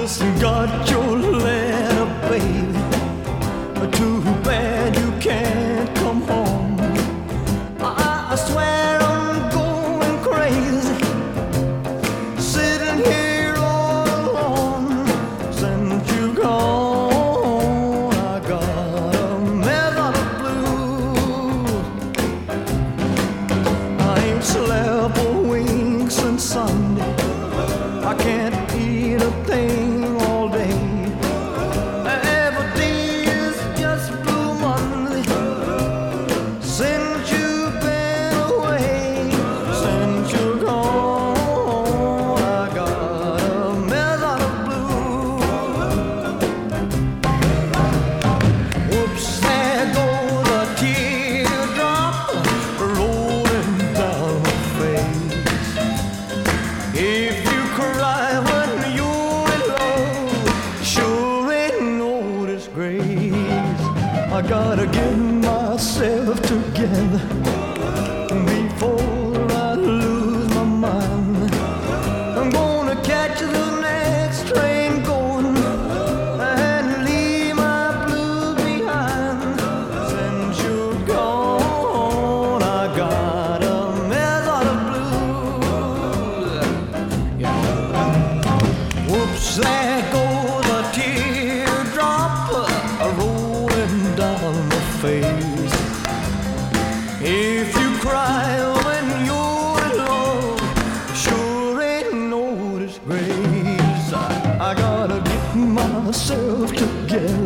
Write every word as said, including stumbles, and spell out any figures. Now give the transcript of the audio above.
Just got your letter, baby. Too bad you can't come home. I, I swear I'm going crazy, sitting here all alone. Since you gone, I got a mess of the blues. I ain't slept a wink since Sunday. I can't eat a thing all day. Every day is just Blue Monday since you've been away. Since you're gone, I got a mess out of blue. Whoops, there goes a teardrop rolling down my face. If you cry when you're in love, sure ain't no disgrace. I gotta get myself together before I lose my mind. I'm gonna catch the next train going and leave my blues behind. Since you're gone, I got a mess out of blues. Whoops, there goes a teardrop rolling down my face. If you cry when you're in love, sure ain't no disgrace. I, I gotta get myself together